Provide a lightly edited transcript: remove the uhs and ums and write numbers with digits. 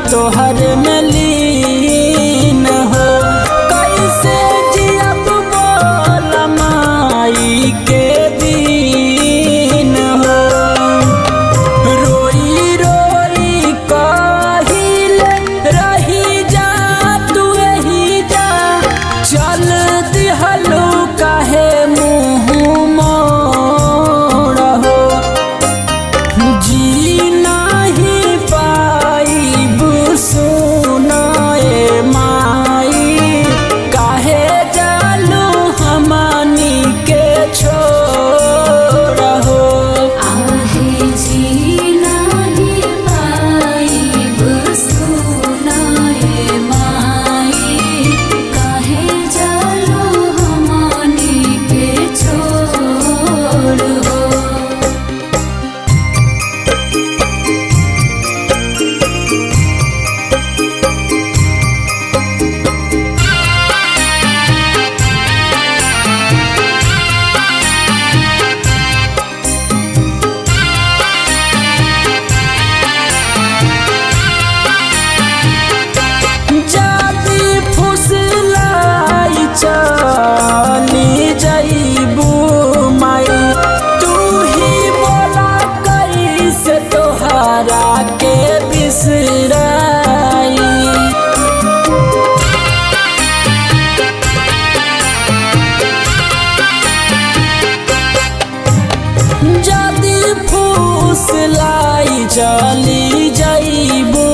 तोहर में लीन हो। कैसे जियब बोल माई के दीन हो। रोई रोई कहिले रही जा तू यही जा, चल दिहलू काहे मुँह मोड़ हो। जी नहीं पाइब सुनाए माई, काहे जालू हमनी के छोड़ हो। आहे जी नाही पाइब सुनाए माई, काहे जालू हमनी के छोड़ हो। जादी फुसलाई चली जाइबू माई, तू ही बोला कैसे तोहरा के बिसराई। जादी फुसलाई चली जाइबू